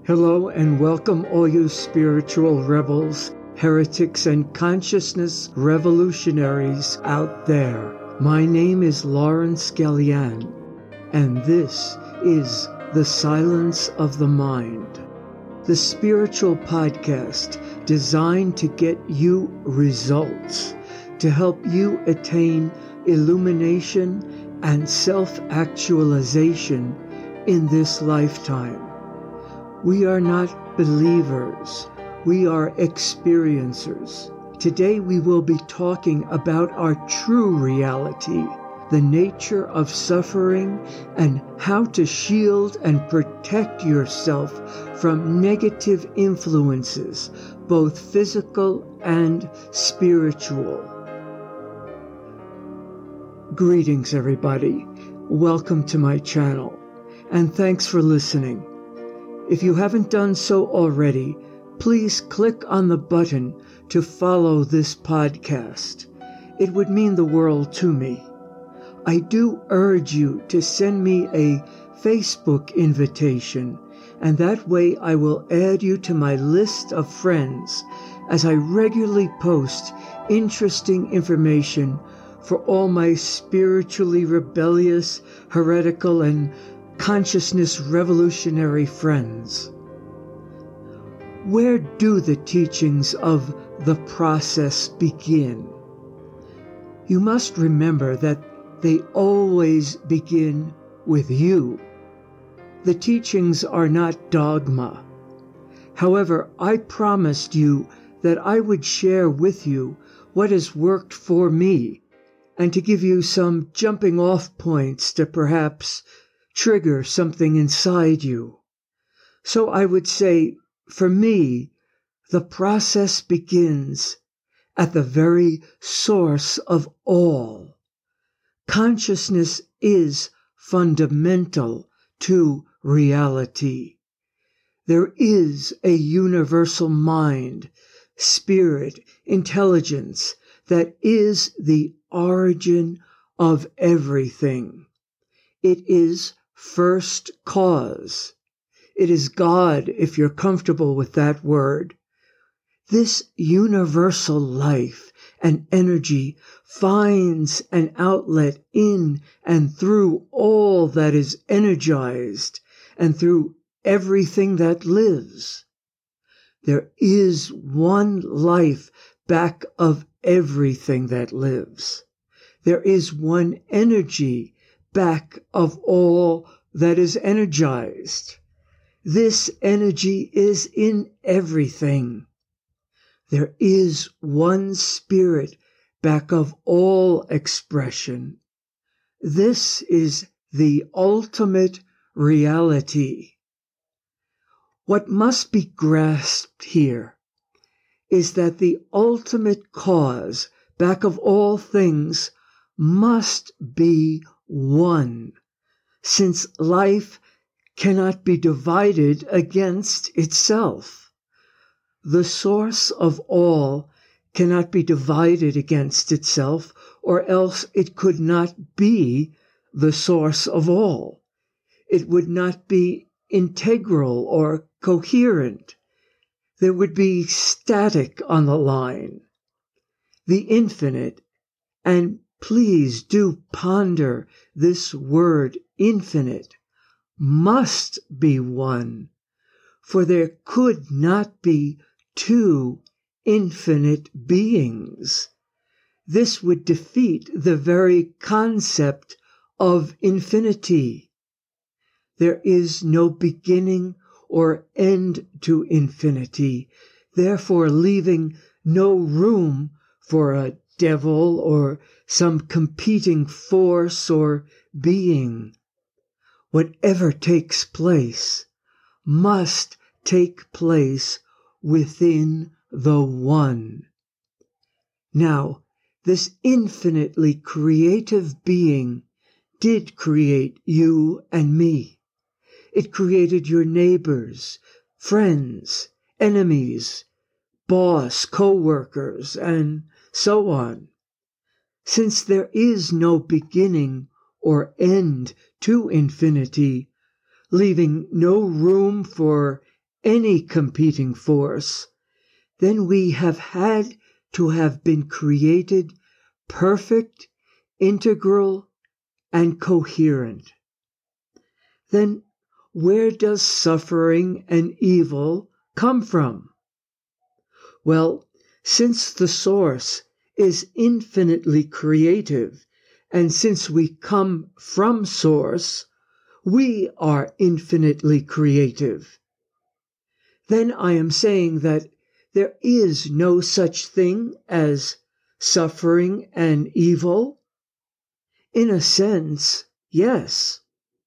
Hello and welcome all you spiritual rebels, heretics, and consciousness revolutionaries out there. My name is Lawrence Gallian, and this is The Silence of the Mind, the spiritual podcast designed to get you results, to help you attain illumination and self-actualization in this lifetime. We are not believers, we are experiencers. Today we will be talking about our true reality, the nature of suffering, and how to shield and protect yourself from negative influences, both physical and spiritual. Greetings, everybody. Welcome to my channel, and thanks for listening. If you haven't done so already, please click on the button to follow this podcast. It would mean the world to me. I do urge you to send me a Facebook invitation, and that way I will add you to my list of friends as I regularly post interesting information for all my spiritually rebellious, heretical, and consciousness revolutionary friends. Where do the teachings of the process begin? You must remember that they always begin with you. The teachings are not dogma. However, I promised you that I would share with you what has worked for me and to give you some jumping off points to perhaps trigger something inside you. So I would say, for me, the process begins at the very source of all. Consciousness is fundamental to reality. There is a universal mind, spirit, intelligence that is the origin of everything. It is first cause. It is God, if you're comfortable with that word. This universal life and energy finds an outlet in and through all that is energized and through everything that lives. There is one life back of everything that lives. There is one energy back of all that is energized. This energy is in everything. There is one spirit back of all expression. This is the ultimate reality. What must be grasped here is that the ultimate cause back of all things must be one, since life cannot be divided against itself. The source of all cannot be divided against itself, or else it could not be the source of all. It would not be integral or coherent. There would be static on the line. The infinite, and please do ponder this word infinite, must be one, for there could not be two infinite beings. This would defeat the very concept of infinity. There is no beginning or end to infinity, therefore leaving no room for a devil or some competing force or being. Whatever takes place must take place within the one. Now, this infinitely creative being did create you and me. It created your neighbors, friends, enemies, boss, co-workers, and so on. Since there is no beginning or end to infinity, leaving no room for any competing force, then we have had to have been created perfect, integral, and coherent. Then where does suffering and evil come from? Well, since the source is infinitely creative, and since we come from source, we are infinitely creative. Then I am saying that there is no such thing as suffering and evil? In a sense, yes.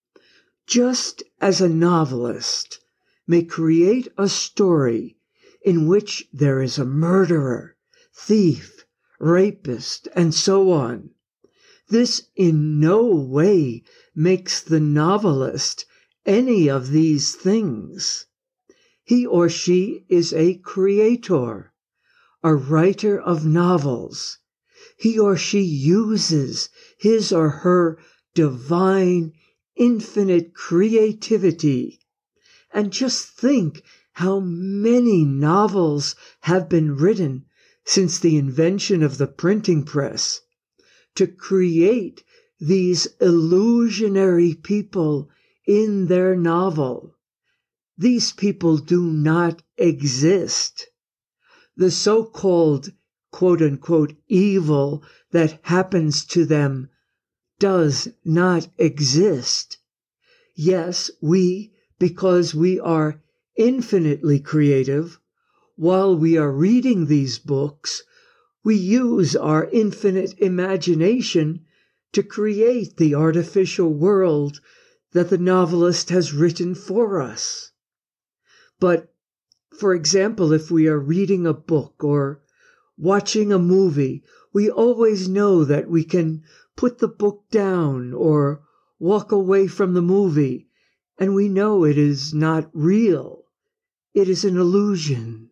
Just as a novelist may create a story in which there is a murderer, thief, rapist, and so on, this in no way makes the novelist any of these things. He or she is a creator, a writer of novels. He or she uses his or her divine, infinite creativity. And just think how many novels have been written since the invention of the printing press to create these illusionary people in their novel. These people do not exist. The so-called quote-unquote evil that happens to them does not exist. Yes, we, because we are infinitely creative, while we are reading these books, we use our infinite imagination to create the artificial world that the novelist has written for us. But, for example, if we are reading a book or watching a movie, we always know that we can put the book down or walk away from the movie, and we know it is not real. It is an illusion.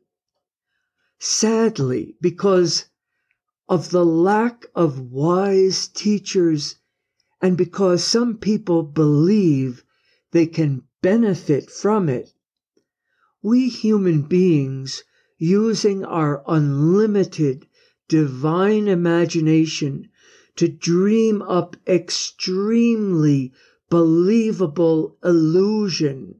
Sadly, because of the lack of wise teachers and because some people believe they can benefit from it, we human beings, using our unlimited divine imagination to dream up extremely believable illusion.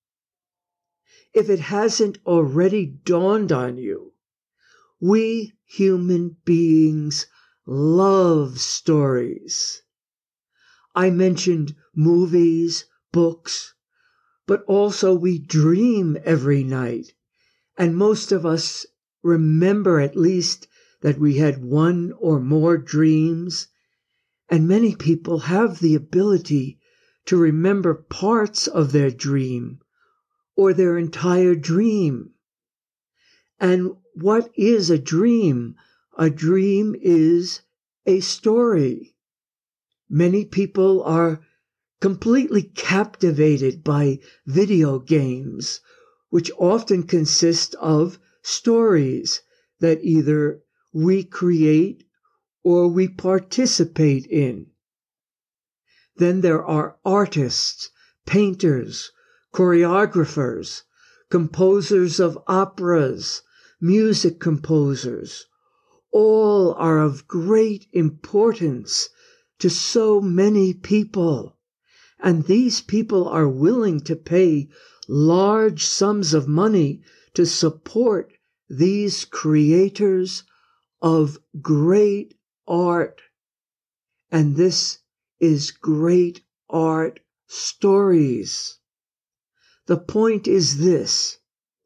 If it hasn't already dawned on you, we human beings love stories. I mentioned movies, books, but also we dream every night, and most of us remember at least that we had one or more dreams, and many people have the ability to remember parts of their dream or their entire dream. And what is a dream? A dream is a story. Many people are completely captivated by video games, which often consist of stories that either we create or we participate in. Then there are artists, painters, choreographers, composers of operas, music composers. All are of great importance to so many people. And these people are willing to pay large sums of money to support these creators of great art. And this is great art stories. The point is this: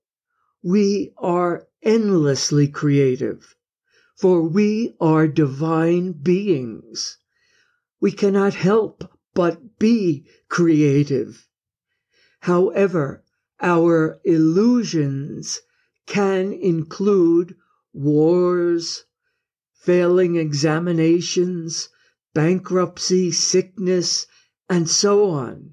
we are endlessly creative, for we are divine beings. We cannot help but be creative. However, our illusions can include wars, failing examinations, bankruptcy, sickness, and so on.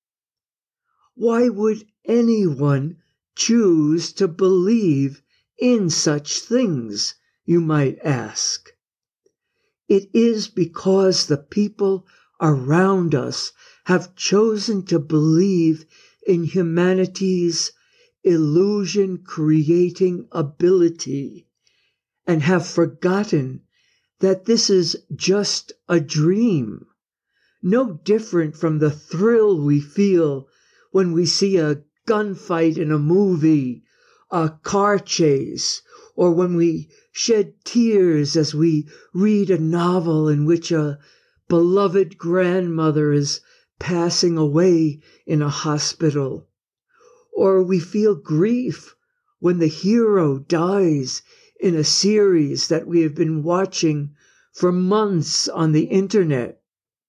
Why would anyone choose to believe in such things, you might ask? It is because the people around us have chosen to believe in humanity's illusion-creating ability and have forgotten that this is just a dream, no different from the thrill we feel when we see a gunfight in a movie, a car chase, or when we shed tears as we read a novel in which a beloved grandmother is passing away in a hospital, or we feel grief when the hero dies in a series that we have been watching for months on the internet.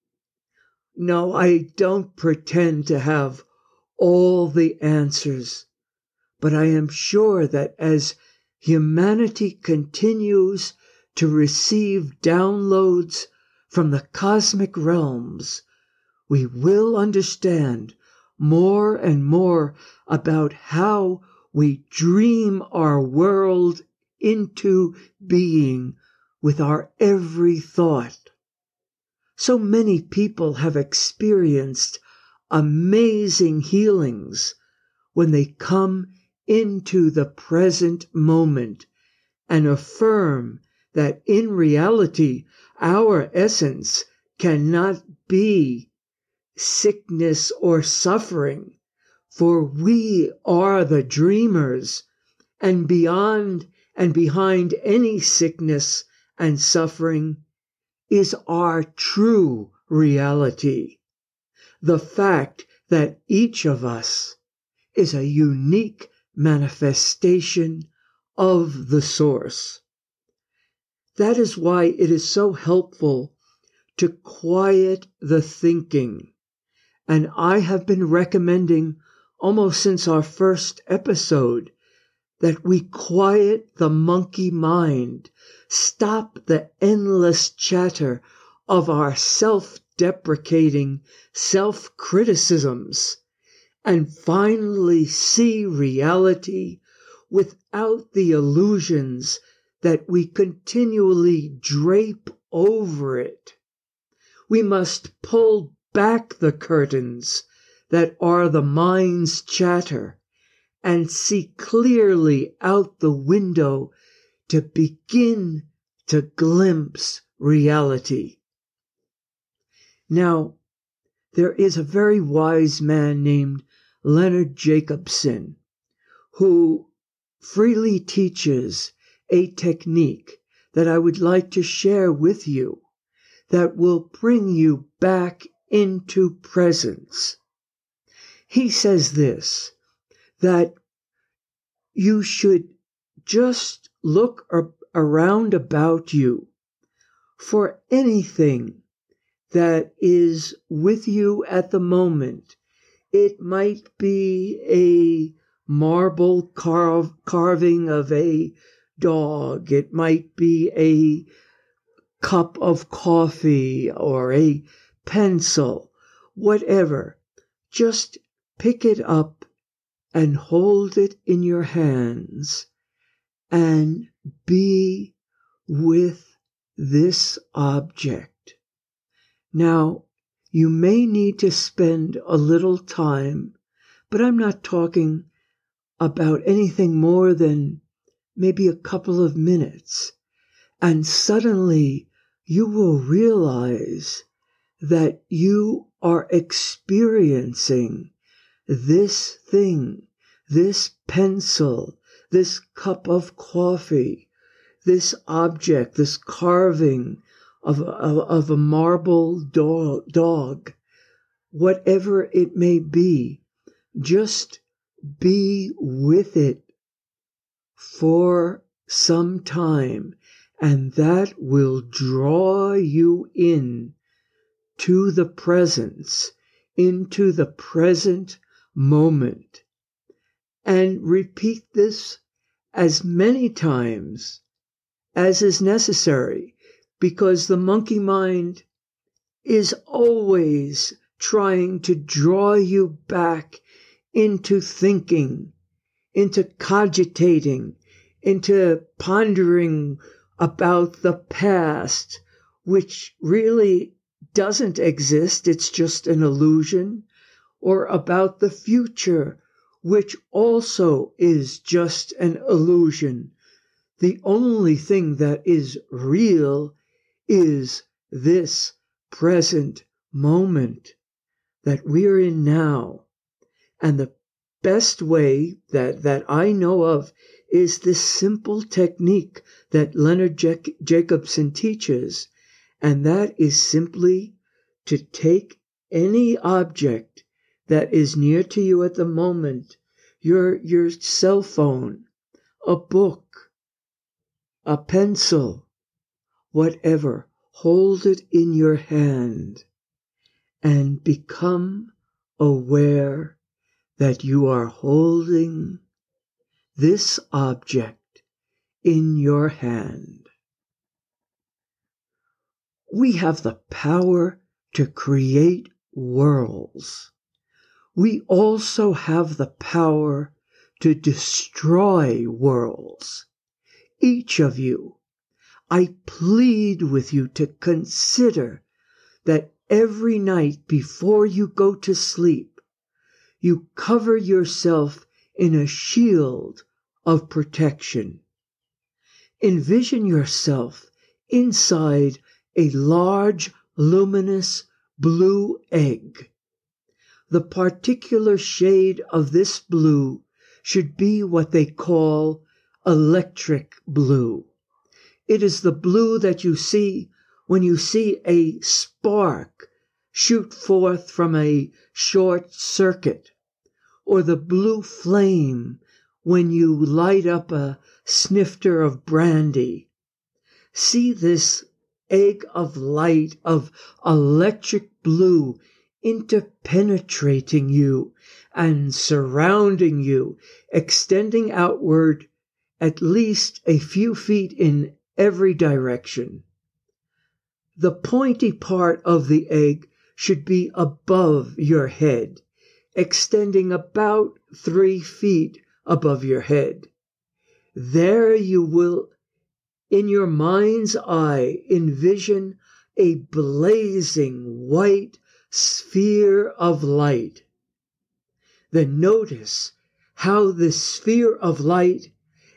No, I don't pretend to have all the answers, but I am sure that as humanity continues to receive downloads from the cosmic realms, we will understand more and more about how we dream our world into being with our every thought. So many people have experienced amazing healings when they come into the present moment and affirm that in reality our essence cannot be sickness or suffering, for we are the dreamers, and beyond and behind any sickness and suffering is our true reality. The fact that each of us is a unique manifestation of the Source. That is why it is so helpful to quiet the thinking. And I have been recommending almost since our first episode that we quiet the monkey mind, stop the endless chatter of our self-deprecating self-criticisms, and finally see reality without the illusions that we continually drape over it. We must pull back the curtains that are the mind's chatter and see clearly out the window to begin to glimpse reality. Now, there is a very wise man named Leonard Jacobson who freely teaches a technique that I would like to share with you that will bring you back into presence. He says this, that you should just look around about you for anything that is with you at the moment. It might be a marble carving of a dog. It might be a cup of coffee or a pencil, whatever. Just pick it up and hold it in your hands and be with this object. Now, you may need to spend a little time, but I'm not talking about anything more than maybe a couple of minutes. And suddenly you will realize that you are experiencing this thing, this pencil, this cup of coffee, this object, this carving of a marble dog, whatever it may be. Just be with it for some time, and that will draw you in to the presence, into the present moment. And repeat this as many times as is necessary, because the monkey mind is always trying to draw you back into thinking, into cogitating, into pondering about the past, which really doesn't exist, it's just an illusion, or about the future, which also is just an illusion. The only thing that is real is this present moment that we're in now. And the best way that I know of is this simple technique that Leonard Jacobson teaches, and that is simply to take any object that is near to you at the moment, your cell phone, a book, a pencil, whatever, hold it in your hand and become aware that you are holding this object in your hand. We have the power to create worlds. We also have the power to destroy worlds. Each of you, I plead with you to consider that every night before you go to sleep, you cover yourself in a shield of protection. Envision yourself inside a large, luminous blue egg. The particular shade of this blue should be what they call electric blue. It is the blue that you see when you see a spark shoot forth from a short circuit, or the blue flame when you light up a snifter of brandy. See this egg of light of electric blue interpenetrating you and surrounding you, extending outward at least a few feet in every direction. The pointy part of the egg should be above your head, extending about 3 feet above your head. There you will, in your mind's eye, envision a blazing white sphere of light. Then notice how this sphere of light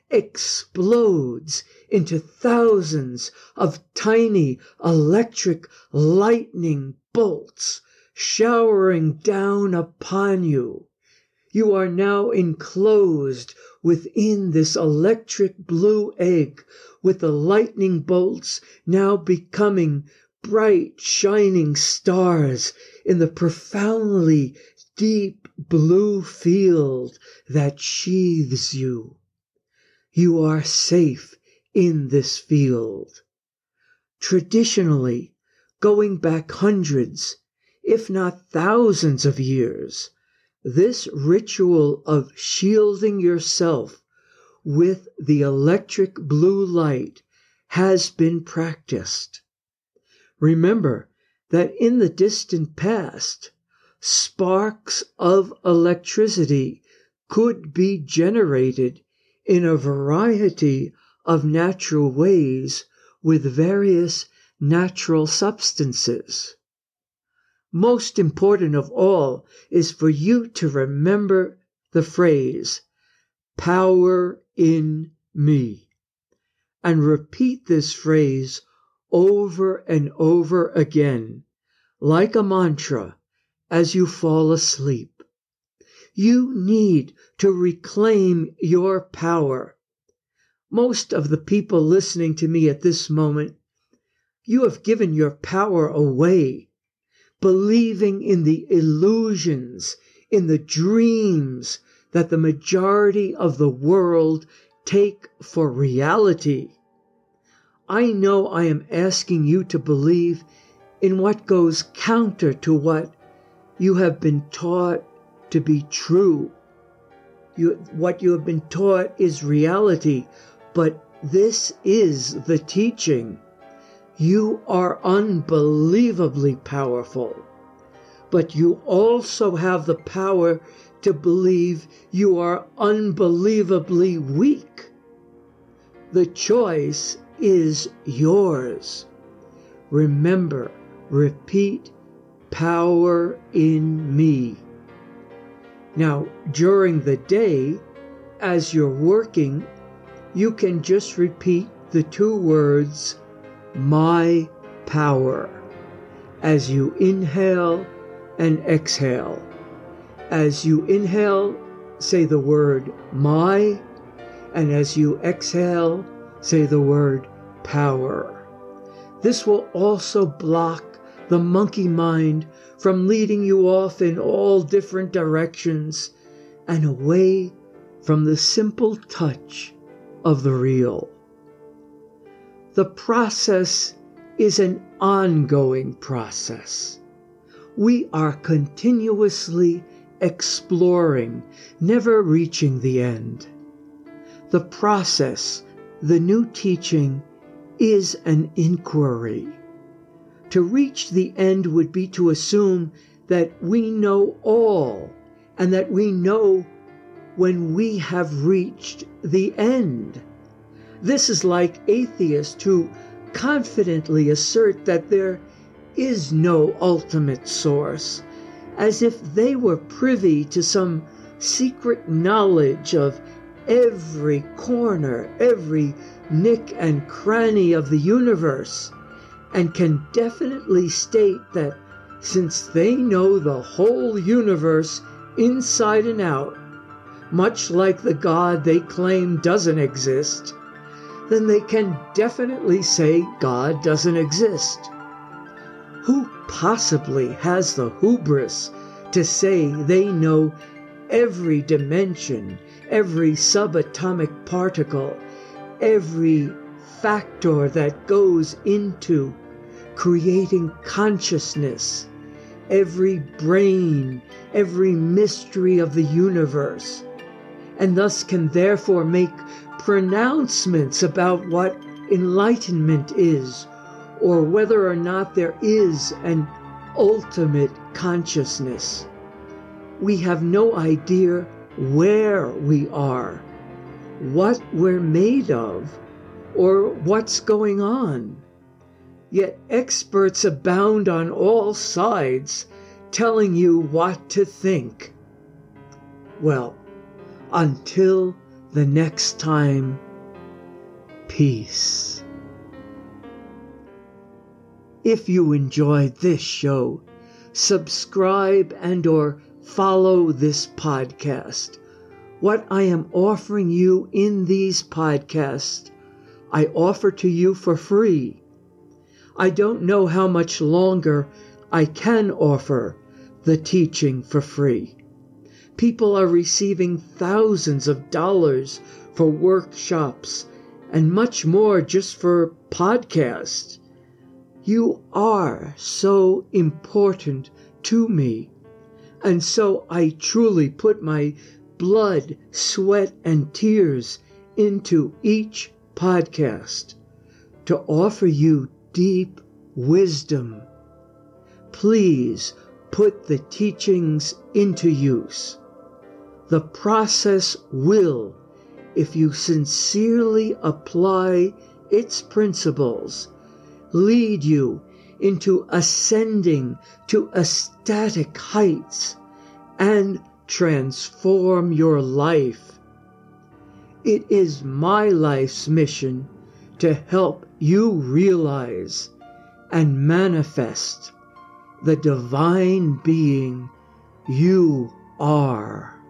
explodes into thousands of tiny electric lightning bolts showering down upon you. You are now enclosed within this electric blue egg, with the lightning bolts now becoming bright, shining stars in the profoundly deep blue field that sheathes you. You are safe in this field. Traditionally, going back hundreds, if not thousands of years, this ritual of shielding yourself with the electric blue light has been practiced. Remember that in the distant past, sparks of electricity could be generated in a variety of natural ways with various natural substances. Most important of all is for you to remember the phrase, power in me, and repeat this phrase over and over again, like a mantra, as you fall asleep. You need to reclaim your power. Most of the people listening to me at this moment, you have given your power away, believing in the illusions, in the dreams that the majority of the world take for reality. I know I am asking you to believe in what goes counter to what you have been taught to be true. What you have been taught is reality, but this is the teaching. You are unbelievably powerful, but you also have the power to believe you are unbelievably weak. The choice is yours. Remember, repeat, power in me. Now, during the day, as you're working, you can just repeat the 2 words, my power, as you inhale and exhale. As you inhale, say the word my, and as you exhale, say the word power. This will also block the monkey mind from leading you off in all different directions and away from the simple touch of the real. The process is an ongoing process. We are continuously exploring, never reaching the end. The process, the new teaching, is an inquiry. To reach the end would be to assume that we know all and that we know when we have reached the end. This is like atheists who confidently assert that there is no ultimate source, as if they were privy to some secret knowledge of every corner, every nick and cranny of the universe, and can definitely state that since they know the whole universe inside and out, much like the God they claim doesn't exist, then they can definitely say God doesn't exist. Who possibly has the hubris to say they know every dimension, every subatomic particle, every factor that goes into creating consciousness, every brain, every mystery of the universe, and thus can therefore make pronouncements about what enlightenment is, or whether or not there is an ultimate consciousness? We have no idea where we are, what we're made of, or what's going on. Yet experts abound on all sides, telling you what to think. Well, until the next time, peace. If you enjoyed this show, subscribe and/or follow this podcast. What I am offering you in these podcasts, I offer to you for free. I don't know how much longer I can offer the teaching for free. People are receiving thousands of dollars for workshops and much more just for podcasts. You are so important to me, and so I truly put my blood, sweat, and tears into each podcast to offer you deep wisdom. Please put the teachings into use. The process will, if you sincerely apply its principles, lead you into ascending to ecstatic heights and transform your life. It is my life's mission to help you realize and manifest the divine being you are.